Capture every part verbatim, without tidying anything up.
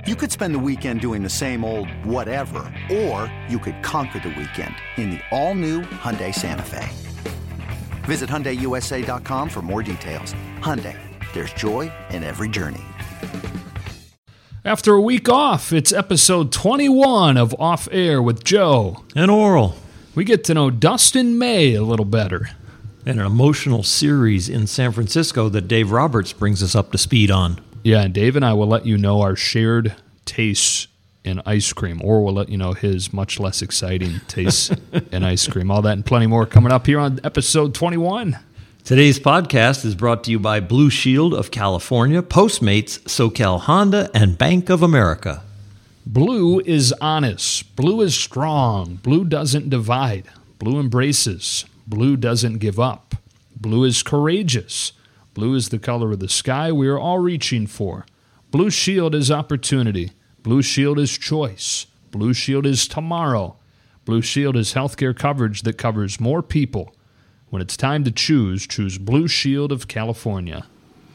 You could spend the weekend doing the same old whatever, or you could conquer the weekend in the all-new Hyundai Santa Fe. Visit Hyundai U S A dot com for more details. Hyundai, there's joy in every journey. After a week off, it's episode twenty-one of Off Air with Joe. And Oral. We get to know Dustin May a little better. And an emotional series in San Francisco that Dave Roberts brings us up to speed on. Yeah, and Dave and I will let you know our shared tastes in ice cream, or we'll let you know his much less exciting tastes in ice cream. All that and plenty more coming up here on episode twenty-one. Today's podcast is brought to you by Blue Shield of California, Postmates, SoCal Honda, and Bank of America. Blue is honest. Blue is strong. Blue doesn't divide. Blue embraces. Blue doesn't give up. Blue is courageous. Blue is the color of the sky we are all reaching for. Blue Shield is opportunity. Blue Shield is choice. Blue Shield is tomorrow. Blue Shield is healthcare coverage that covers more people. When it's time to choose, choose Blue Shield of California.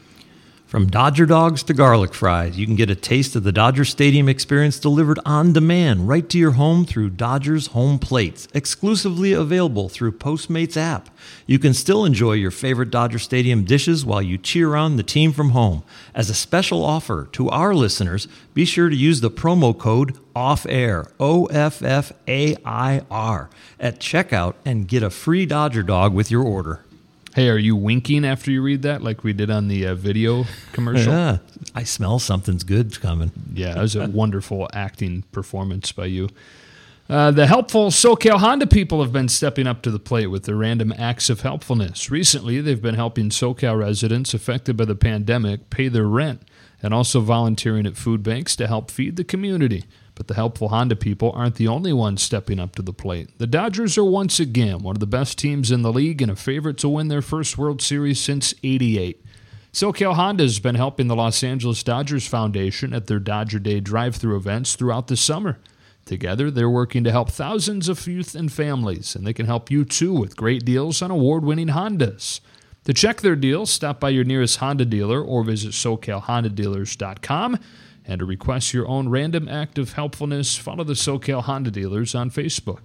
From Dodger dogs to garlic fries, you can get a taste of the Dodger Stadium experience delivered on demand right to your home through Dodger's Home Plates, exclusively available through Postmates app. You can still enjoy your favorite Dodger Stadium dishes while you cheer on the team from home. As a special offer to our listeners, be sure to use the promo code OFFAIR, O F F A I R, at checkout and get a free Dodger dog with your order. Hey, are you winking after you read that like we did on the uh, video commercial? Yeah, I smell something's good coming. Yeah, it was a wonderful acting performance by you. Uh, the helpful SoCal Honda people have been stepping up to the plate with their random acts of helpfulness. Recently, they've been helping SoCal residents affected by the pandemic pay their rent and also volunteering at food banks to help feed the community. But the helpful Honda people aren't the only ones stepping up to the plate. The Dodgers are once again one of the best teams in the league and a favorite to win their first World Series since eighty-eight. SoCal Honda has been helping the Los Angeles Dodgers Foundation at their Dodger Day drive-thru events throughout the summer. Together, they're working to help thousands of youth and families, and they can help you too with great deals on award-winning Hondas. To check their deals, stop by your nearest Honda dealer or visit socal honda dealers dot com. And to request your own random act of helpfulness, follow the SoCal Honda dealers on Facebook.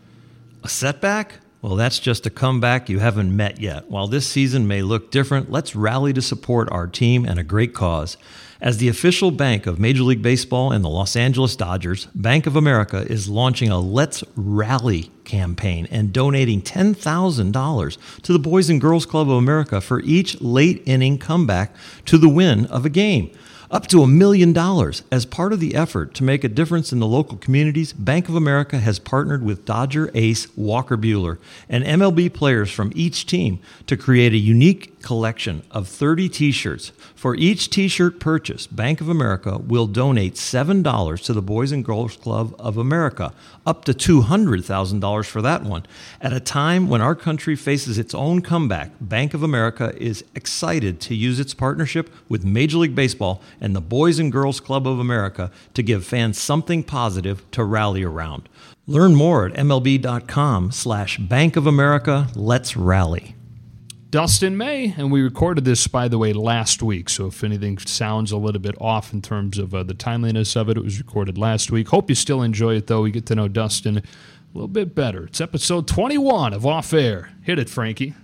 A setback? Well, that's just a comeback you haven't met yet. While this season may look different, let's rally to support our team and a great cause. As the official bank of Major League Baseball and the Los Angeles Dodgers, Bank of America is launching a Let's Rally campaign and donating ten thousand dollars to the Boys and Girls Club of America for each late-inning comeback to the win of a game. Up to a million dollars. As part of the effort to make a difference in the local communities, Bank of America has partnered with Dodger ace Walker Buehler and M L B players from each team to create a unique collection of thirty t-shirts. For each t-shirt purchase, Bank of America will donate seven dollars to the Boys and Girls Club of America, up to two hundred thousand dollars for that one. At a time when our country faces its own comeback, Bank of America is excited to use its partnership with Major League Baseball and the Boys and Girls Club of America to give fans something positive to rally around. Learn more at mlb.com slash Bank of America. Let's rally. Dustin May, and we recorded this, by the way, last week, so if anything sounds a little bit off in terms of uh, the timeliness of it, it was recorded last week. Hope you still enjoy it, though. We get to know Dustin a little bit better. It's episode twenty-one of Off Air. Hit it, Frankie.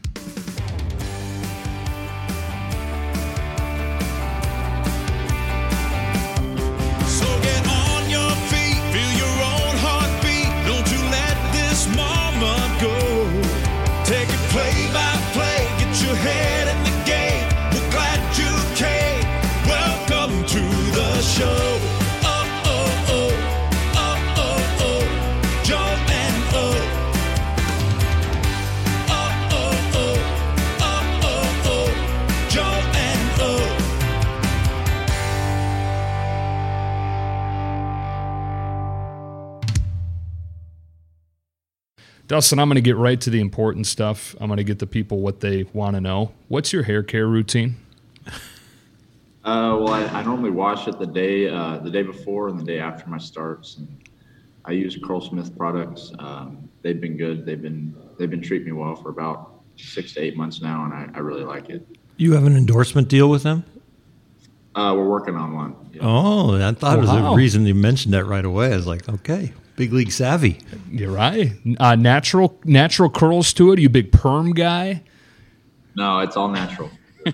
Dustin, I'm going to get right to the important stuff. I'm going to get the people what they want to know. What's your hair care routine? Uh, well, I, I normally wash it the day uh, the day before and the day after my starts. And I use Curlsmith products. Um, they've been good. They've been they've been treating me well for about six to eight months now, and I, I really like it. You have an endorsement deal with them? Uh, we're working on one. Yeah. Oh, I thought it was Wow. the reason you mentioned that right away. I was like, okay, big league savvy. You're right. Uh, natural natural curls to it. Are you a big perm guy? No, it's all natural.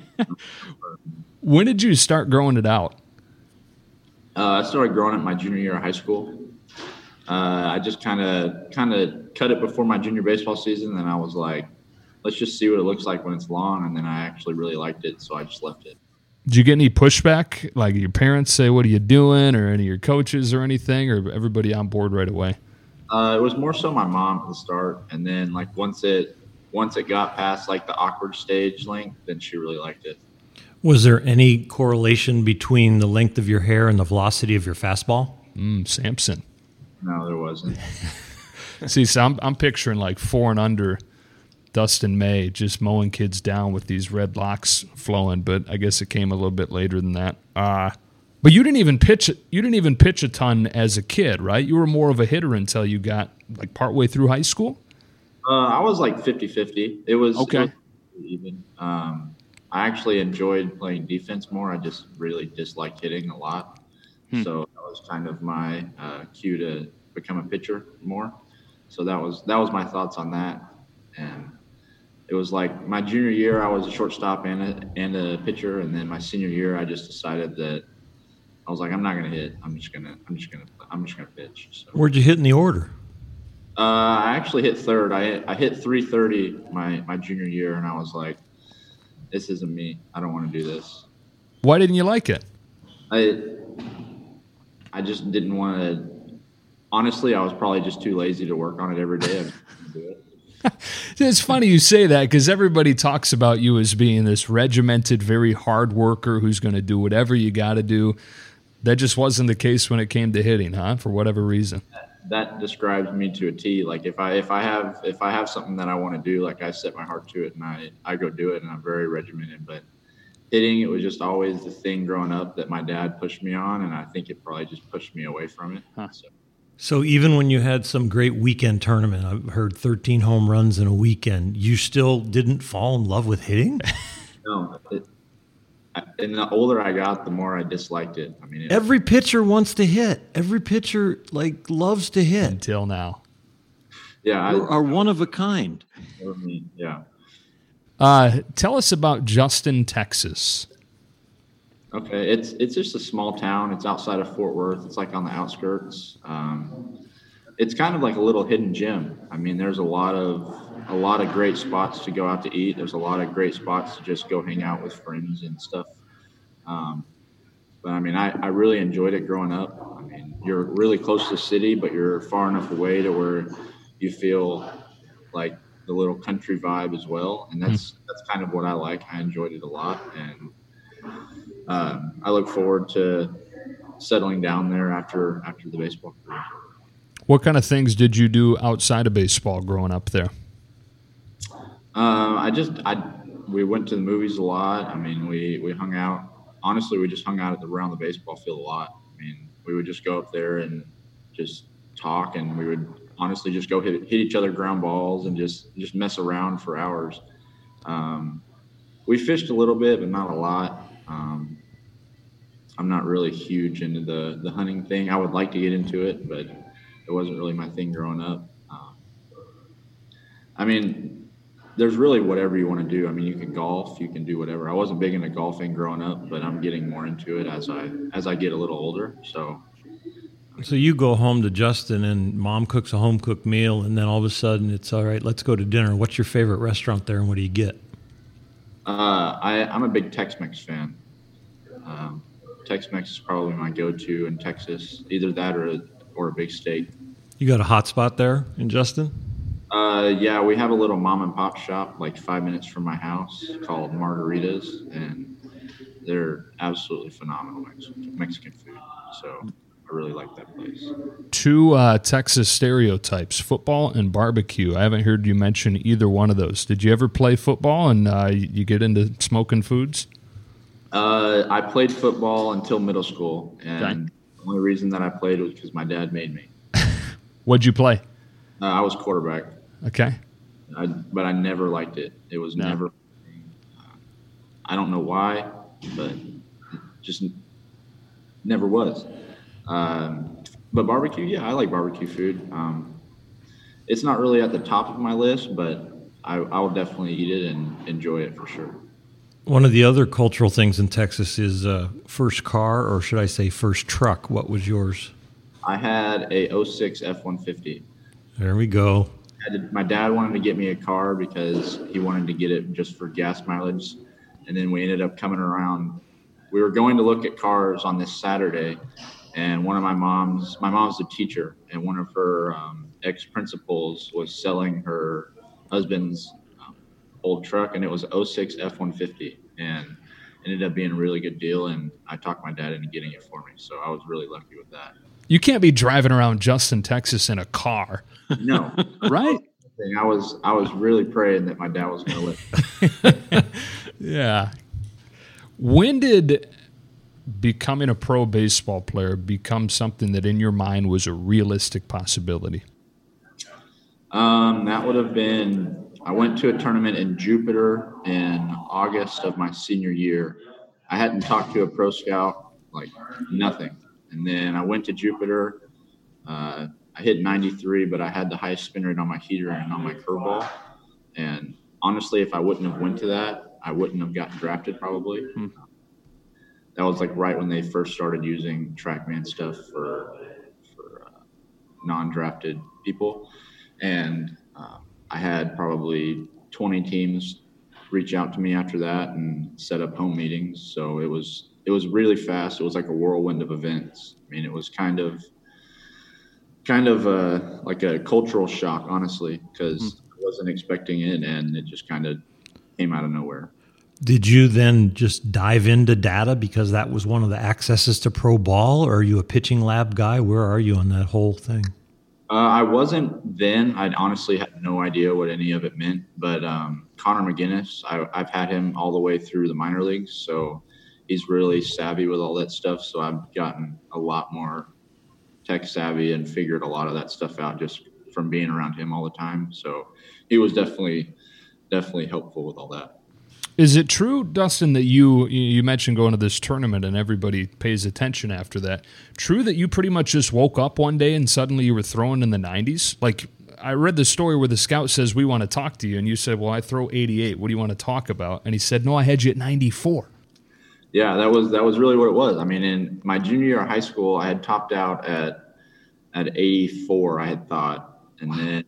When did you start growing it out? Uh, I started growing it my junior year of high school. Uh, I just kind of kind of cut it before my junior baseball season, and I was like, let's just see what it looks like when it's long. And then I actually really liked it, so I just left it. Did you get any pushback? Like your parents say, "What are you doing?" or any of your coaches or anything, or everybody on board right away? Uh, it was more so my mom at the start, and then like once it once it got past like the awkward stage length, then she really liked it. Was there any correlation between the length of your hair and the velocity of your fastball? Mm, Samson. No, there wasn't. See, so I'm I'm picturing like four and under Dustin May just mowing kids down with these red locks flowing, but I guess it came a little bit later than that. Uh, but you didn't even pitch you didn't even pitch a ton as a kid, right? You were more of a hitter until you got like partway through high school? Uh, I was like fifty-fifty. It was Okay. it was even. Um, I actually enjoyed playing defense more. I just really disliked hitting a lot. Hmm. So that was kind of my uh, cue to become a pitcher more. So that was that was my thoughts on that. And it was like my junior year, I was a shortstop and a, and a pitcher, and then my senior year, I just decided that I was like, I'm not gonna hit. I'm just gonna I'm just gonna I'm just gonna pitch. So Where'd you hit in the order? uh, I actually hit third. I I hit three thirty my my junior year, and I was like, this isn't me. I don't want to do this. Why didn't you like it? I I just didn't want to. Honestly, I was probably just too lazy to work on it every day. I just didn't do it. It's funny you say that because everybody talks about you as being this regimented, very hard worker who's going to do whatever you got to do. That just wasn't the case when it came to hitting, huh? For whatever reason. That describes me to a T. Like if I if I have if I have something that I want to do, like I set my heart to it and I I go do it, and I'm very regimented. But hitting, it was just always the thing growing up that my dad pushed me on, and I think it probably just pushed me away from it. Huh. So. So even when you had some great weekend tournament, I've heard thirteen home runs in a weekend, you still didn't fall in love with hitting? No, it, I, and the older I got, the more I disliked it. I mean, it, Every pitcher wants to hit. Every pitcher like loves to hit. Until now. yeah, You I, are one of a kind. for me, yeah. Uh, tell us about Justin, Texas. Okay, it's it's just a small town. It's outside of Fort Worth. It's like on the outskirts. Um, it's kind of like a little hidden gem. I mean, there's a lot of a lot of great spots to go out to eat. There's a lot of great spots to just go hang out with friends and stuff. Um, but I mean, I, I really enjoyed it growing up. I mean, you're really close to the city, but you're far enough away to where you feel like the little country vibe as well. And that's that's kind of what I like. I enjoyed it a lot, and um, I look forward to settling down there after after the baseball career. What kind of things did you do outside of baseball growing up there? Uh, I just I we went to the movies a lot. I mean, we we hung out. Honestly, we just hung out at the around the baseball field a lot. I mean, we would just go up there and just talk, and we would honestly just go hit hit each other ground balls and just just mess around for hours. Um, we fished a little bit, but not a lot. Um, I'm not really huge into the the hunting thing. I would like to get into it, but it wasn't really my thing growing up. Um, I mean, there's really whatever you want to do. I mean, you can golf, you can do whatever. I wasn't big into golfing growing up, but I'm getting more into it as I as I get a little older. So, So you go home to Justin and mom cooks a home cooked meal, and then all of a sudden it's all right, let's go to dinner. What's your favorite restaurant there and what do you get? uh, I I'm a big Tex-Mex fan. Um, Tex-Mex is probably my go-to in Texas. Either that or a, or a big steak. You got a hot spot there in Justin? Uh, yeah, we have a little mom and pop shop like five minutes from my house called Margaritas, and they're absolutely phenomenal Mexican, Mexican food. So I really like that place. Two uh, Texas stereotypes, football and barbecue. I haven't heard you mention either one of those. Did you ever play football and uh, you get into smoking foods? Uh, I played football until middle school, and Okay. the only reason that I played was because my dad made me. What'd you play? Uh, I was quarterback, Okay. I, but I never liked it. It was No. never. Uh, I don't know why, but it just never was. Um, but barbecue, yeah, I like barbecue food. Um, it's not really at the top of my list, but I, I will definitely eat it and enjoy it for sure. One of the other cultural things in Texas is uh, first car, or should I say first truck. What was yours? I had a oh six F one fifty. There we go. My dad wanted to get me a car because he wanted to get it just for gas mileage. And then we ended up coming around. We were going to look at cars on this Saturday, and one of my mom's, my mom's a teacher, and one of her um, ex-principals was selling her husband's um, old truck, and it was oh six F one fifty, and ended up being a really good deal. And I talked my dad into getting it for me, so I was really lucky with that. You can't be driving around Justin, Texas in a car. No. Right? I was I was really praying that my dad was going to live. Yeah. When did becoming a pro baseball player become something that in your mind was a realistic possibility? Um, that would have been, I went to a tournament in Jupiter in August of my senior year. I hadn't talked to a pro scout, like nothing. And then I went to Jupiter. Uh, I hit ninety-three, but I had the highest spin rate on my heater and on my curveball. And honestly, if I wouldn't have went to that, I wouldn't have gotten drafted probably. Hmm. That was like right when they first started using TrackMan stuff for for uh, non-drafted people. And uh, I had probably twenty teams reach out to me after that and set up home meetings. So it was it was really fast. It was like a whirlwind of events. I mean, it was kind of kind of uh, like a cultural shock, honestly, because mm. I wasn't expecting it, and it just kind of came out of nowhere. Did you then just dive into data because that was one of the accesses to pro ball, or are you a pitching lab guy? Where are you on that whole thing? Uh, I wasn't then. I honestly had no idea what any of it meant. But um, Connor McGinnis, I, I've had him all the way through the minor leagues, so he's really savvy with all that stuff. So I've gotten a lot more tech savvy and figured a lot of that stuff out just from being around him all the time. So he was definitely, definitely helpful with all that. Is it true, Dustin, that you you mentioned going to this tournament and everybody pays attention after that? True that you pretty much just woke up one day and suddenly you were throwing in the nineties? Like, I read the story where the scout says, we want to talk to you, and you said, well, I throw eighty-eight. What do you want to talk about? And he said, no, I had you at ninety-four. Yeah, that was that was really what it was. I mean, in my junior year of high school, I had topped out at at eighty-four, I had thought. And wow. Then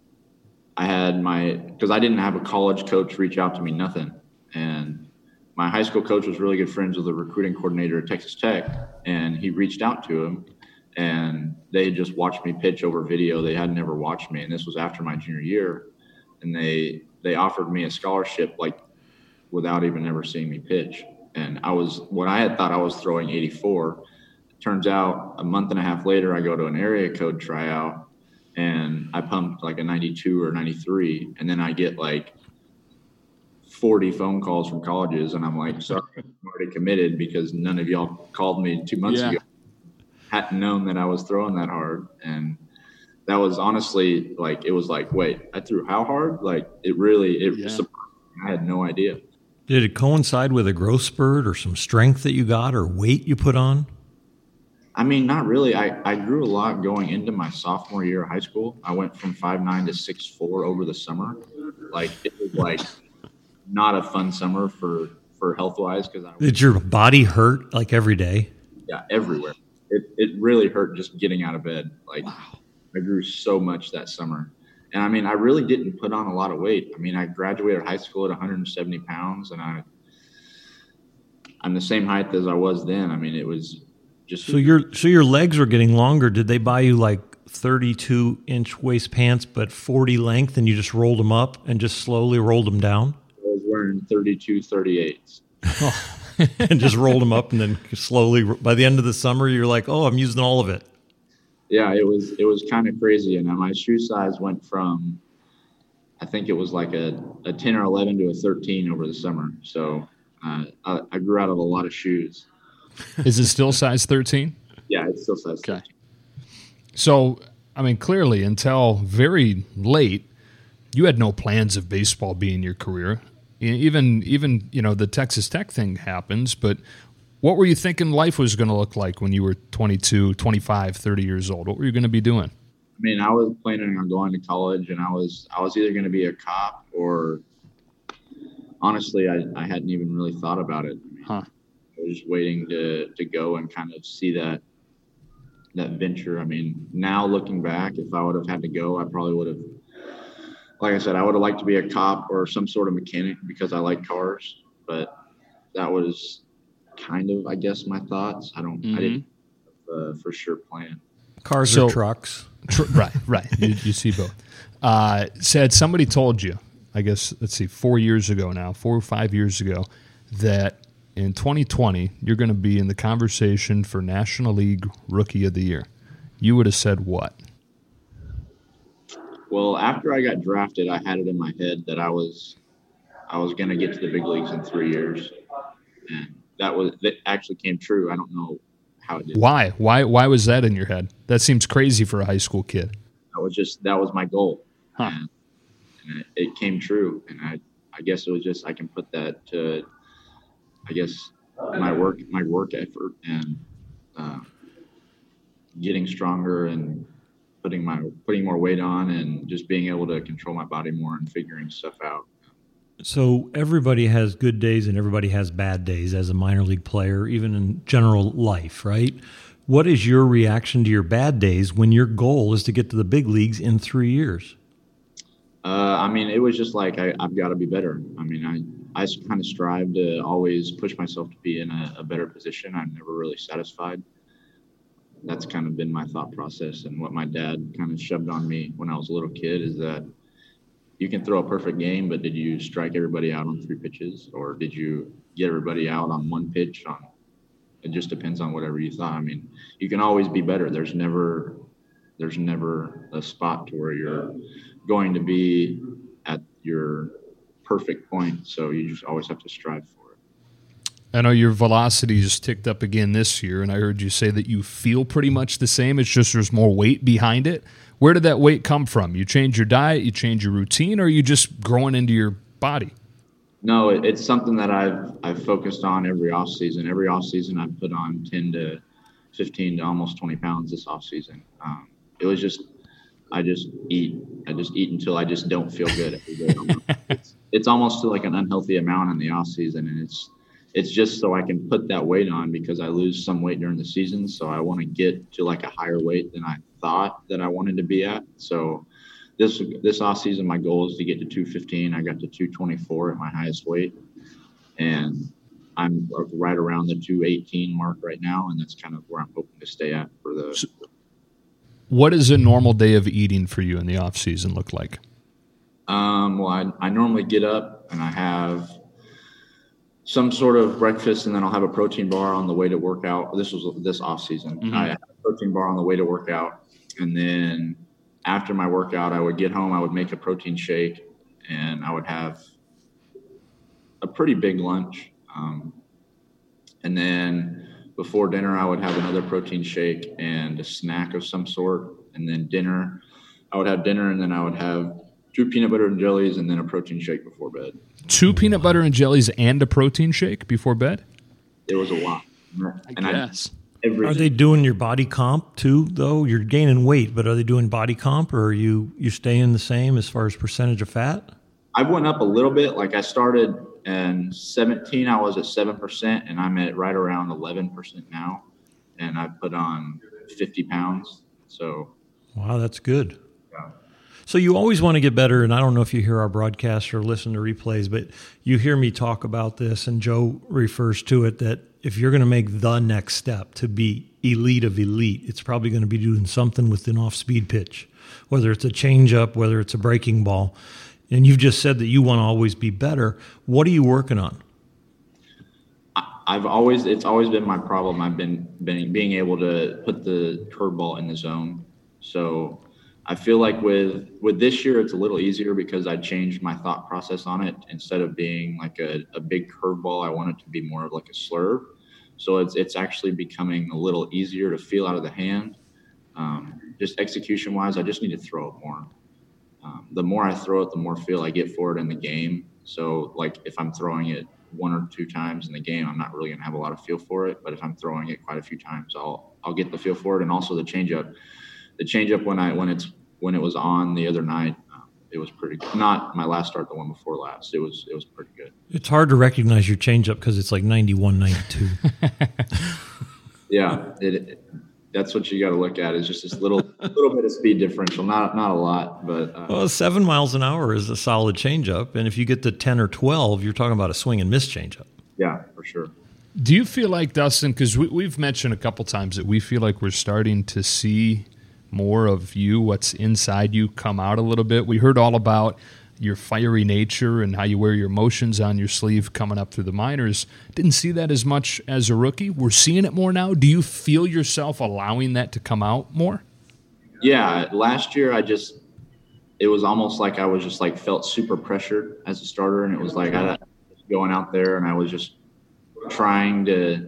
I had my – because I didn't have a college coach reach out to me, nothing. And my high school coach was really good friends with the recruiting coordinator at Texas Tech, and he reached out to him, and they had just watched me pitch over video. They had never watched me, and this was after my junior year. And they they offered me a scholarship, like, without even ever seeing me pitch. And I was – when I had thought I was throwing eighty-four, it turns out a month and a half later I go to an area code tryout, and I pumped like a ninety-two or ninety-three, and then I get like – forty phone calls from colleges, and I'm like, sorry, I'm already committed because none of y'all called me two months yeah. ago. Hadn't known that I was throwing that hard. And that was honestly like, it was like, wait, I threw how hard? Like it really, it yeah. surprised me. I had no idea. Did it coincide with a growth spurt or some strength that you got or weight you put on? I mean, not really. I, I grew a lot going into my sophomore year of high school. I went from five nine to six four over the summer. Like it was like, not a fun summer for, for health-wise. Because Did your body hurt like every day? Yeah, everywhere. It it really hurt just getting out of bed. Like wow. I grew so much that summer. And I mean, I really didn't put on a lot of weight. I mean, I graduated high school at one hundred seventy pounds, and I, I'm the same height as I was then. I mean, it was just. So your so your legs are getting longer. Did they buy you like thirty-two inch waist pants, but forty length, and you just rolled them up and just slowly rolled them down? I was wearing thirty-two, thirty-eights. Oh. And just rolled them up, and then slowly, by the end of the summer, you're like, oh, I'm using all of it. Yeah, it was it was kind of crazy. And my shoe size went from, I think it was like a, a ten or eleven to a thirteen over the summer. So uh, I, I grew out of a lot of shoes. Is it still size thirteen? Yeah, it's still size okay. thirteen. So, I mean, clearly, until very late, you had no plans of baseball being your career. Even, even you know, the Texas Tech thing happens, but What were you thinking life was going to look like when you were twenty-two, twenty-five, thirty years old? What were you going to be doing? I mean, I was planning on going to college, and I was I was either going to be a cop or, honestly, I, I hadn't even really thought about it. I mean, huh. I was just waiting to, to go and kind of see that that venture. I mean, now looking back, if I would have had to go, I probably would have, like I said, I would have liked to be a cop or some sort of mechanic because I like cars. But that was kind of, I guess, my thoughts. I don't, mm-hmm. I didn't uh, for sure plan. Cars so, or trucks. Tr- right, right. You, you see both. Uh, said somebody told you, I guess, let's see, four years ago now, four or five years ago, that in twenty twenty, you're going to be in the conversation for National League Rookie of the Year. You would have said what? Well, after I got drafted, I had it in my head that I was I was going to get to the big leagues in three years. And that was that actually came true. I don't know how it did. Why? Why Why was that in your head? That seems crazy for a high school kid. That was just that was my goal. Huh. And, and it, it came true. And I I guess it was just I can put that to I guess my work my work effort and uh, getting stronger and putting my putting more weight on and just being able to control my body more and figuring stuff out. So everybody has good days and everybody has bad days as a minor league player, even in general life, right? What is your reaction to your bad days when your goal is to get to the big leagues in three years? Uh, I mean, it was just like I, I've got to be better. I mean, I, I kind of strive to always push myself to be in a, a better position. I'm never really satisfied. That's kind of been my thought process, and what my dad kind of shoved on me when I was a little kid is that you can throw a perfect game, but did you strike everybody out on three pitches, or did you get everybody out on one pitch? On it just depends on whatever you thought. I mean, you can always be better. There's never there's never a spot to where you're going to be at your perfect point. So you just always have to strive for it. I know your velocity has ticked up again this year, and I heard you say that you feel pretty much the same. It's just there's more weight behind it. Where did that weight come from? You change your diet, you change your routine, or are you just growing into your body? No, it, it's something that I've I've focused on every off season. Every off season, I've put on ten to fifteen to almost twenty pounds this off season. Um, it was just I just eat. I just eat until I just don't feel good every day. it's, it's almost like an unhealthy amount in the off season, and it's it's just so I can put that weight on because I lose some weight during the season. So I want to get to like a higher weight than I thought that I wanted to be at. So this this off season, my goal is to get to two fifteen. I got to two twenty-four at my highest weight, and I'm right around the two eighteen mark right now, and that's kind of where I'm hoping to stay at for the. So, what does a normal day of eating for you in the off season look like? Um, well, I, I normally get up and I have some sort of breakfast, and then I'll have a protein bar on the way to work out. This was this off season. Mm-hmm. I had a protein bar on the way to work out, and then after my workout, I would get home. I would make a protein shake, and I would have a pretty big lunch. Um, and then before dinner, I would have another protein shake and a snack of some sort. And then dinner, I would have dinner, and then I would have two peanut butter and jellies and then a protein shake before bed. Two peanut butter and jellies and a protein shake before bed? It was a lot. I and guess. I, every, are they doing your body comp too, though? You're gaining weight, but are they doing body comp, or are you, you staying the same as far as percentage of fat? I went up a little bit. Like I started in seventeen, I was at seven percent, and I'm at right around eleven percent now. And I put on fifty pounds. So, wow, that's good. Yeah. So you always want to get better, and I don't know if you hear our broadcast or listen to replays, but you hear me talk about this, and Joe refers to it, that if you're going to make the next step to be elite of elite, it's probably going to be doing something with an off-speed pitch, whether it's a changeup, whether it's a breaking ball. And you've just said that you want to always be better. What are you working on? I've always, it's always been my problem. I've been, been being able to put the curveball in the zone. So I feel like with, with this year, it's a little easier because I changed my thought process on it. Instead of being like a, a big curveball, I want it to be more of like a slurve. So it's, it's actually becoming a little easier to feel out of the hand. Um, just execution wise, I just need to throw it more. Um, the more I throw it, the more feel I get for it in the game. So like if I'm throwing it one or two times in the game, I'm not really going to have a lot of feel for it. But if I'm throwing it quite a few times, I'll I'll get the feel for it. And also the changeup, the changeup when I when it's when it was on the other night, uh, it was pretty good. Not my last start, the one before last. It was it was pretty good. It's hard to recognize your changeup because it's like ninety-one, ninety-two. Yeah, it, it, that's what you got to look at is just this little little bit of speed differential. Not not a lot, but uh, well, seven miles an hour is a solid changeup, and if you get to ten or twelve, you're talking about a swing and miss changeup. Yeah, for sure. Do you feel like, Dustin, because we, we've mentioned a couple times that we feel like we're starting to see more of you, what's inside you, come out a little bit? We heard all about your fiery nature and how you wear your emotions on your sleeve coming up through the minors. Didn't see that as much as a rookie. We're seeing it more now. Do you feel yourself allowing that to come out more? Yeah, last year I just – it was almost like I was just like felt super pressured as a starter, and it was like I was going out there and I was just – trying to,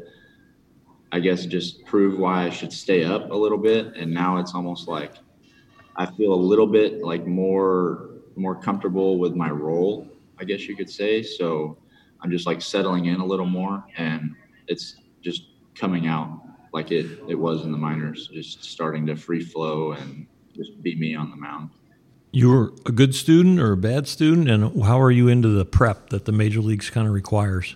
I guess, just prove why I should stay up a little bit. And now it's almost like I feel a little bit like more more comfortable with my role, I guess you could say. So I'm just like settling in a little more, and it's just coming out like it, it was in the minors, just starting to free flow and just be me on the mound. You were a good student or a bad student, and how are you into the prep that the major leagues kind of requires?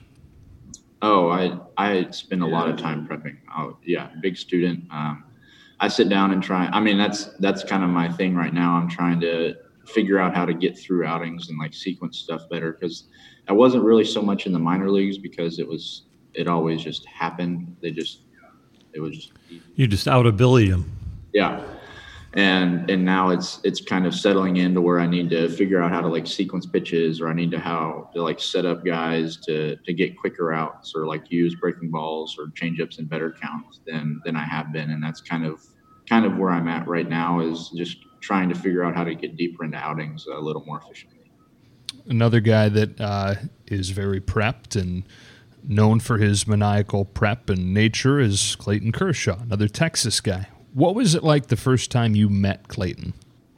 Oh, I I spend a lot of time prepping. Oh, yeah, big student. Um, I sit down and try. I mean, that's that's kind of my thing right now. I'm trying to figure out how to get through outings and like sequence stuff better, because I wasn't really so much in the minor leagues because it was it always just happened. They just it was just you just out ability them. Yeah. And and now it's it's kind of settling into where I need to figure out how to like sequence pitches, or I need to how to like set up guys to to get quicker outs, or like use breaking balls or changeups in better counts than than I have been. And that's kind of kind of where I'm at right now, is just trying to figure out how to get deeper into outings a little more efficiently. Another guy that uh, is very prepped and known for his maniacal prep and nature is Clayton Kershaw, another Texas guy. What was it like the first time you met Clayton?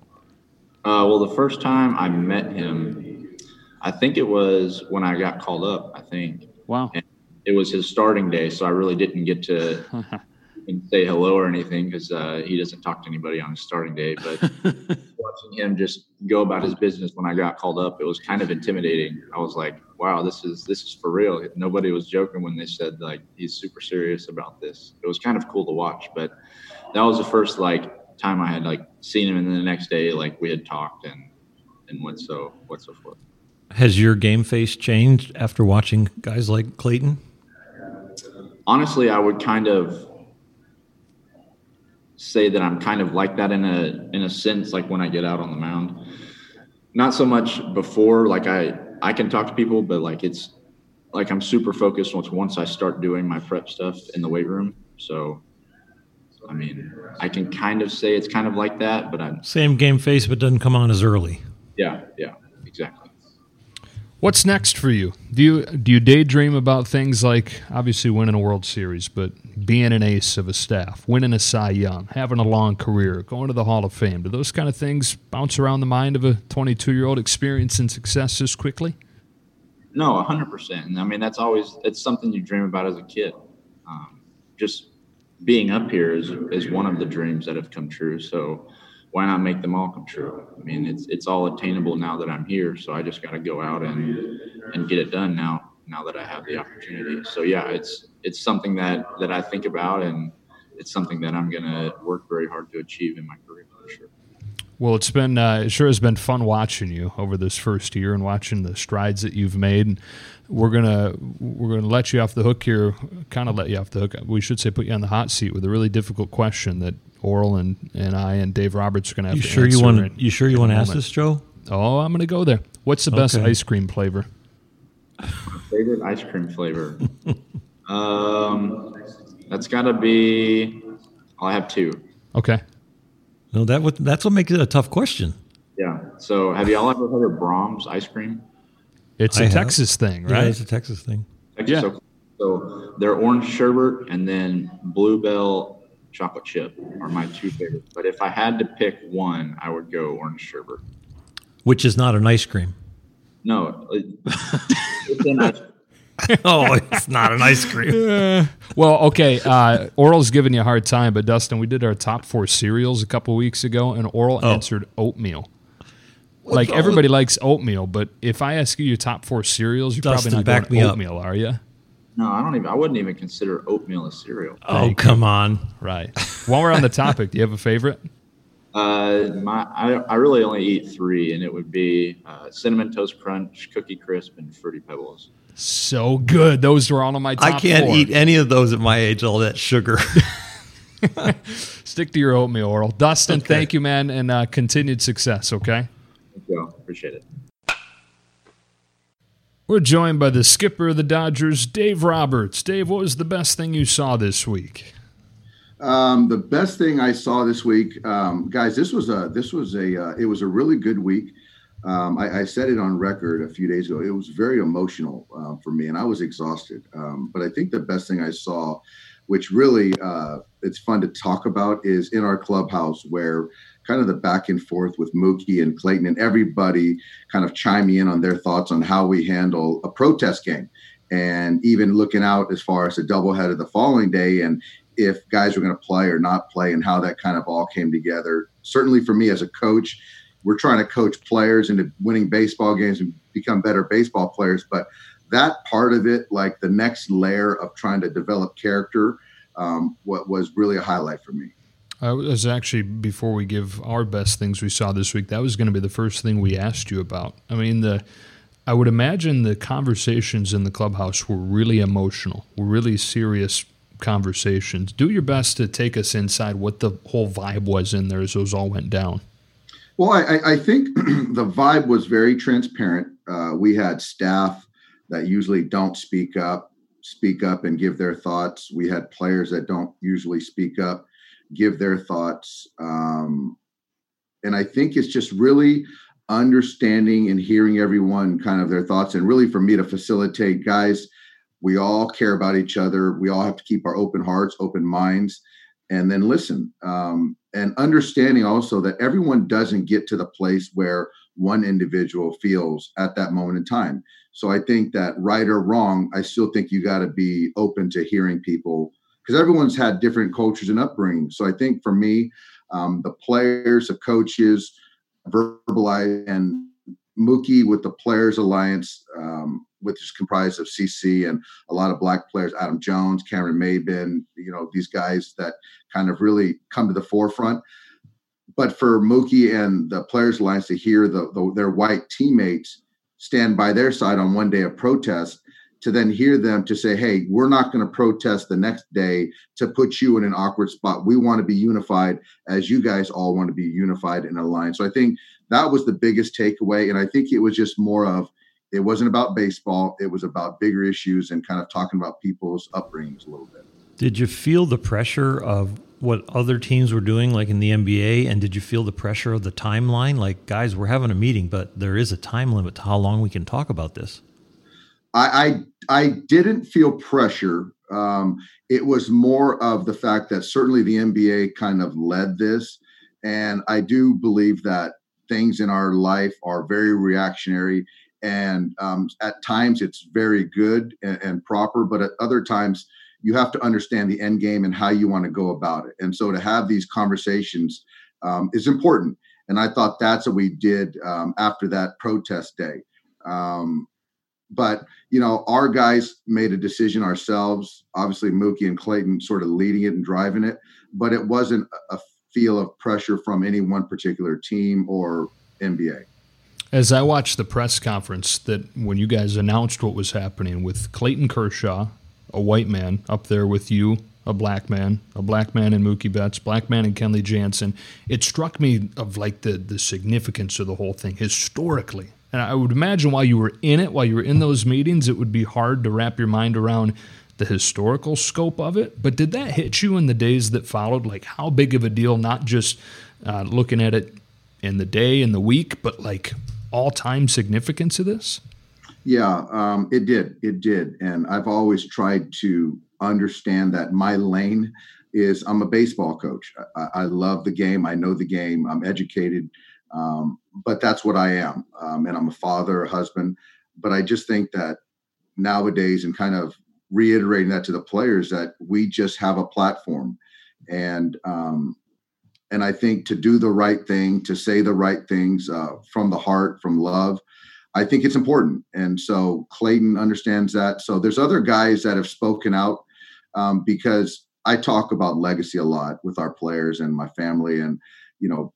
Uh, well, the first time I met him, I think it was when I got called up, I think. Wow. And it was his starting day, so I really didn't get to say hello or anything, because uh, he doesn't talk to anybody on his starting day. But watching him just go about his business when I got called up, it was kind of intimidating. I was like, wow, this is this is for real. Nobody was joking when they said, like, he's super serious about this. It was kind of cool to watch, but that was the first like time I had like seen him, and then the next day like we had talked and and what so what so forth. Has your game face changed after watching guys like Clayton? Honestly, I would kind of say that I'm kind of like that in a in a sense, like when I get out on the mound. Not so much before, like I I can talk to people, but like it's like I'm super focused once once I start doing my prep stuff in the weight room. So I mean, I can kind of say it's kind of like that, but I'm same game face, but doesn't come on as early. Yeah, yeah, exactly. What's next for you? Do you do you daydream about things like obviously winning a World Series, but being an ace of a staff, winning a Cy Young, having a long career, going to the Hall of Fame? Do those kind of things bounce around the mind of a twenty-two-year-old experiencing success this quickly? No, one hundred percent. And I mean, that's always it's something you dream about as a kid. Um, just being up here is is one of the dreams that have come true. So why not make them all come true? I mean, it's it's all attainable now that I'm here. So I just got to go out and and get it done now. Now that I have the opportunity. So yeah, it's it's something that that I think about, and it's something that I'm gonna work very hard to achieve in my career for sure. Well, it's been uh, it sure has been fun watching you over this first year and watching the strides that you've made. And we're gonna we're gonna let you off the hook here, kind of let you off the hook. We should say put you on the hot seat with a really difficult question that Oral and, and I and Dave Roberts are gonna have you to sure answer. You want you sure you want to ask this, Joe? Oh, I'm gonna go there. What's the best okay. ice cream flavor? Favorite ice cream flavor? um, that's got to be. I'll have two. Okay. No, that would that's what makes it a tough question. Yeah. So, have y'all ever heard of Brahms ice cream? It's I a have. Texas thing, right? Yeah, it's a Texas thing. Texas, Yeah. So, so they're orange sherbet and then Bluebell chocolate chip are my two favorites. But if I had to pick one, I would go orange sherbet. Which is not an ice cream. No, it- it's an ice cream. Oh, it's not an ice cream. Uh, well, okay. Uh, Oral's giving you a hard time, but Dustin, we did our top four cereals a couple weeks ago, and Oral Oh. answered oatmeal. Like, everybody likes oatmeal, but if I ask you your top four cereals, you're Dustin, probably not back going me up. oatmeal, are you? No, I don't even. I wouldn't even consider oatmeal a cereal. Oh, Thank come on. Right. While we're on the topic, do you have a favorite? Uh, my I, I really only eat three, and it would be uh, Cinnamon Toast Crunch, Cookie Crisp, and Fruity Pebbles. So good. Those were all of my top I can't four. eat any of those at my age, all that sugar. Stick to your oatmeal, Oral. Dustin, Okay. thank you, man, and uh, continued success, okay? Thank you. Appreciate it. We're joined by the skipper of the Dodgers, Dave Roberts. Dave, what was the best thing you saw this week? Um, the best thing I saw this week, um, guys, this was a this was a uh, it was a really good week. Um, I, I said it on record a few days ago. It was very emotional uh, for me, and I was exhausted. Um, but I think the best thing I saw, which really uh, it's fun to talk about, is in our clubhouse where kind of the back and forth with Mookie and Clayton and everybody kind of chiming in on their thoughts on how we handle a protest game, and even looking out as far as a doubleheader the following day and if guys were going to play or not play and how that kind of all came together. Certainly for me as a coach, we're trying to coach players into winning baseball games and become better baseball players. But that part of it, like the next layer of trying to develop character, um, what was really a highlight for me. I was actually, before we give our best things we saw this week, that was going to be the first thing we asked you about. I mean, the I would imagine the conversations in the clubhouse were really emotional, were really serious conversations. Do your best to take us inside what the whole vibe was in there as those all went down. Well, I, I think the vibe was very transparent. Uh, we had staff that usually don't speak up, speak up and give their thoughts. We had players that don't usually speak up, give their thoughts. Um, and I think it's just really understanding and hearing everyone kind of their thoughts. And really for me to facilitate, guys, we all care about each other. We all have to keep our open hearts, open minds, and then listen. Um, and understanding also that everyone doesn't get to the place where one individual feels at that moment in time. So I think that right or wrong, I still think you got to be open to hearing people because everyone's had different cultures and upbringing. So I think for me, um, the players, the coaches, verbalize, and Mookie with the Players Alliance, um, which is comprised of C C and a lot of black players, Adam Jones, Cameron Maybin, you know, these guys that kind of really come to the forefront. But for Mookie and the Players Alliance to hear the, the, their white teammates stand by their side on one day of protest, to then hear them to say, hey, we're not going to protest the next day to put you in an awkward spot. We want to be unified as you guys all want to be unified in a line. So I think that was the biggest takeaway. And I think it was just more of, it wasn't about baseball. It was about bigger issues and kind of talking about people's upbringings a little bit. Did you feel the pressure of what other teams were doing, like in the N B A? And did you feel the pressure of the timeline? Like, guys, we're having a meeting, but there is a time limit to how long we can talk about this. I I, I didn't feel pressure. Um, it was more of the fact that certainly the N B A kind of led this. And I do believe that things in our life are very reactionary. And um, at times it's very good and, and proper, but at other times you have to understand the end game and how you want to go about it. And so to have these conversations um, is important. And I thought that's what we did um, after that protest day. Um, but, you know, our guys made a decision ourselves, obviously Mookie and Clayton sort of leading it and driving it, but it wasn't a feel of pressure from any one particular team or N B A. As I watched the press conference that when you guys announced what was happening with Clayton Kershaw, a white man, up there with you, a black man, a black man in Mookie Betts, black man in Kenley Jansen, it struck me of like the, the significance of the whole thing historically. And I would imagine while you were in it, while you were in those meetings, it would be hard to wrap your mind around the historical scope of it. But did that hit you in the days that followed? Like how big of a deal, not just uh, looking at it in the day and the week, but like all-time significance of this? Yeah, um, it did. It did. And I've always tried to understand that my lane is I'm a baseball coach. I, I love the game. I know the game. I'm educated. Um, but that's what I am. Um, and I'm a father, a husband. But I just think that nowadays, and kind of reiterating that to the players, that we just have a platform. And, um, and I think to do the right thing, to say the right things uh, from the heart, from love, I think it's important. And so Clayton understands that. So there's other guys that have spoken out um, because I talk about legacy a lot with our players and my family, and, you know,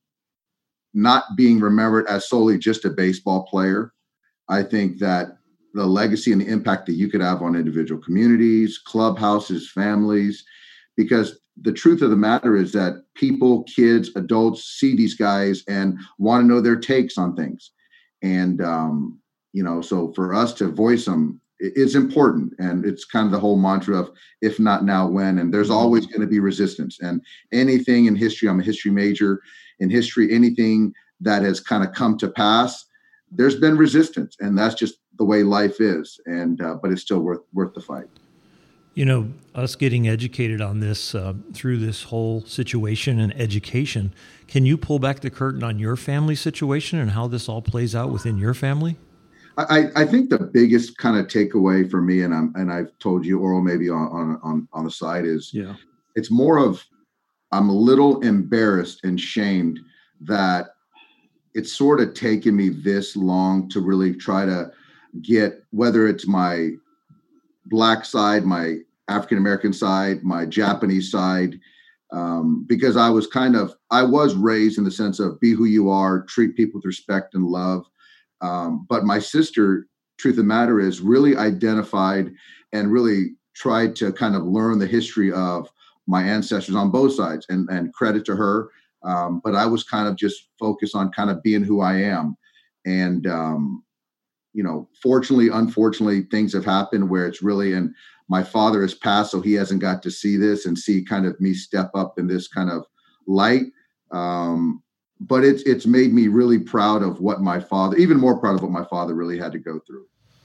not being remembered as solely just a baseball player. I think that the legacy and the impact that you could have on individual communities, clubhouses, families, because the truth of the matter is that people, kids, adults see these guys and want to know their takes on things. And, um, you know, so for us to voice them is important. And it's kind of the whole mantra of if not now, when. And there's always going to be resistance. And anything in history, I'm a history major, in history, anything that has kind of come to pass, there's been resistance. And that's just the way life is. And uh, but it's still worth worth the fight. You know, us getting educated on this uh, through this whole situation and education, can you pull back the curtain on your family situation and how this all plays out within your family? I, I think the biggest kind of takeaway for me, and I'm and I've told you, Oral, maybe on on on, on the side, is Yeah. it's more of I'm a little embarrassed and shamed that it's sort of taken me this long to really try to get, whether it's my Black side, my African-American side, my Japanese side, um, because I was kind of, I was raised in the sense of be who you are, treat people with respect and love. Um, but my sister, truth of the matter is, really identified and really tried to kind of learn the history of my ancestors on both sides, and, and credit to her. Um, but I was kind of just focused on kind of being who I am. And, um, you know, fortunately, unfortunately, things have happened where it's really, and my father has passed, so he hasn't got to see this and see kind of me step up in this kind of light. Um, but it's it's made me really proud of what my father, even more proud of what my father really had to go through.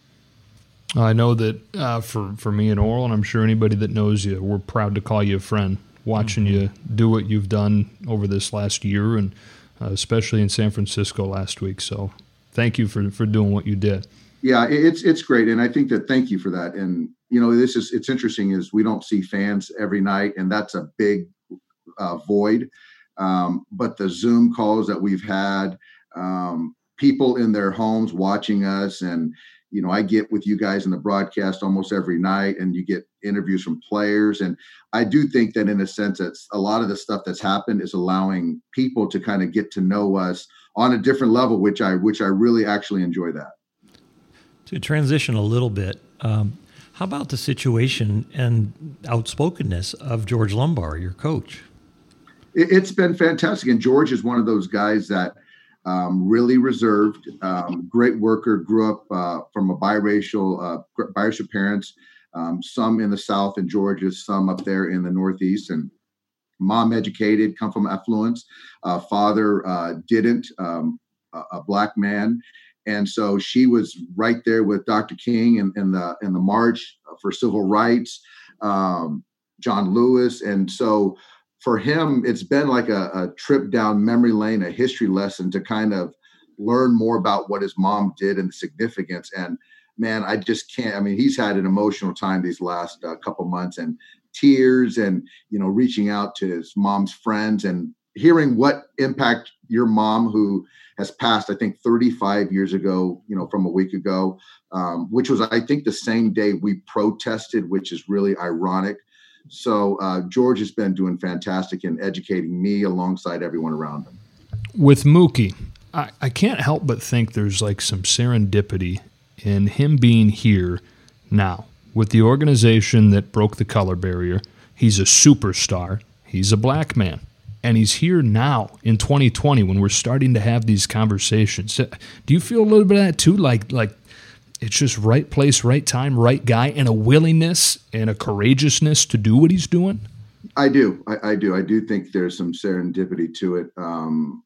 I know that uh, for, for me and Oral, and I'm sure anybody that knows you, we're proud to call you a friend, watching mm-hmm. you do what you've done over this last year, and uh, especially in San Francisco last week. So thank you for, for doing what you did. Yeah, it's it's great. And I think that thank you for that. And, you know, this is, it's interesting is we don't see fans every night, and that's a big uh, void. Um, but the Zoom calls that we've had, um, people in their homes watching us, and, you know, I get with you guys in the broadcast almost every night, and you get interviews from players. And I do think that in a sense that a lot of the stuff that's happened is allowing people to kind of get to know us on a different level, which I, which I really actually enjoy that. To transition a little bit, um, how about the situation and outspokenness of George Lumbar, your coach? It, it's been fantastic. And George is one of those guys that um, really reserved, um, great worker, grew up uh, from a biracial, uh, biracial parents, um, some in the South in Georgia, some up there in the Northeast, and mom educated, come from affluence. Uh, father uh, didn't, um, a, a Black man. And so she was right there with Doctor King in, in the in the March for Civil Rights, um, John Lewis. And so for him, it's been like a, a trip down memory lane, a history lesson to kind of learn more about what his mom did and the significance. And man, I just can't, I mean, he's had an emotional time these last uh, couple months, and tears, and, you know, reaching out to his mom's friends and hearing what impact your mom, who has passed, I think, thirty-five years ago, you know, from a week ago, um, which was, I think, the same day we protested, which is really ironic. So uh, George has been doing fantastic in educating me alongside everyone around him. With Mookie, I, I can't help but think there's like some serendipity in him being here now with the organization that broke the color barrier. He's a superstar. He's a Black man. And he's here now in twenty twenty when we're starting to have these conversations. Do you feel a little bit of that too? Like, like it's just right place, right time, right guy, and a willingness and a courageousness to do what he's doing? I do. I, I do. I do think there's some serendipity to it. Um,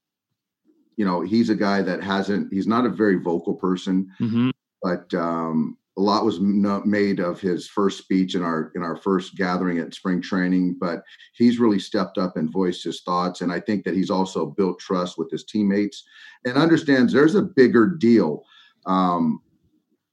you know, he's a guy that hasn't, he's not a very vocal person, mm-hmm. but um, a lot was made of his first speech in our in our first gathering at spring training, but he's really stepped up and voiced his thoughts. And I think that he's also built trust with his teammates and understands there's a bigger deal. Um,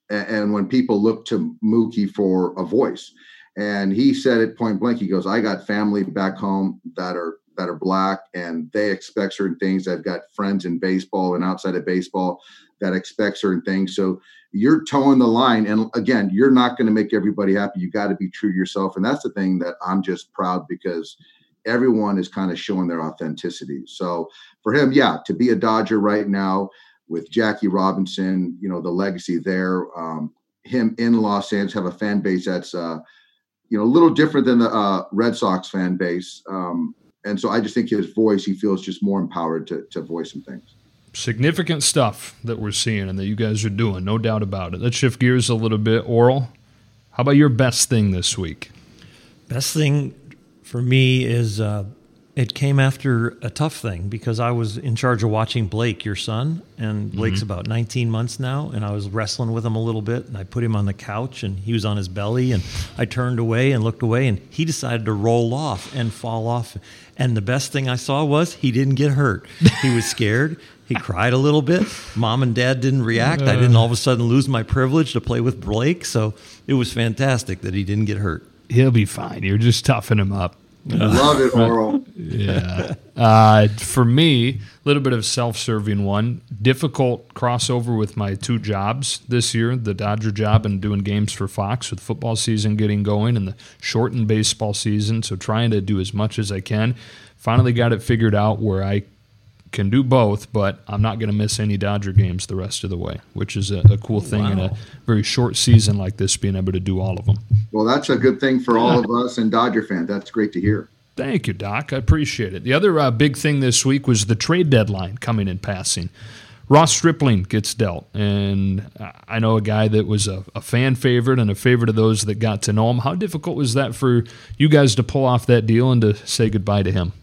and, and when people look to Mookie for a voice. And he said it point blank. He goes, I got family back home that are that are black, and they expect certain things. I've got friends in baseball and outside of baseball that expect certain things. So you're towing the line. And again, you're not going to make everybody happy. You got to be true to yourself. And that's the thing that I'm just proud, because everyone is kind of showing their authenticity. So for him, yeah, to be a Dodger right now with Jackie Robinson, you know, the legacy there, um, him in Los Angeles, have a fan base that's, uh, you know, a little different than the uh, Red Sox fan base. Um, and so I just think his voice, he feels just more empowered to, to voice some things. Significant stuff that we're seeing and that you guys are doing, no doubt about it. Let's shift gears a little bit. Oral, how about your best thing this week? Best thing for me is uh, it came after a tough thing, because I was in charge of watching Blake, your son, and Blake's mm-hmm. about nineteen months now, and I was wrestling with him a little bit, and I put him on the couch, and he was on his belly, and I turned away and looked away, and he decided to roll off and fall off. And the best thing I saw was he didn't get hurt. He was scared. He cried a little bit. Mom and Dad didn't react. I didn't all of a sudden lose my privilege to play with Blake, so it was fantastic that he didn't get hurt. He'll be fine. You're just toughing him up. Love it, Oral. Yeah. Uh, for me, a little bit of self-serving one. Difficult crossover with my two jobs this year, the Dodger job and doing games for Fox with football season getting going and the shortened baseball season, so trying to do as much as I can. Finally got it figured out where I can do both, but I'm not going to miss any Dodger games the rest of the way, which is a, a cool thing wow. in a very short season like this, being able to do all of them. Well, that's a good thing for all of us and Dodger fans. That's great to hear. Thank you, Doc. I appreciate it. The other uh, big thing this week was the trade deadline coming and passing. Ross Stripling gets dealt, and I know a guy that was a, a fan favorite and a favorite of those that got to know him. How difficult was that for you guys to pull off that deal and to say goodbye to him?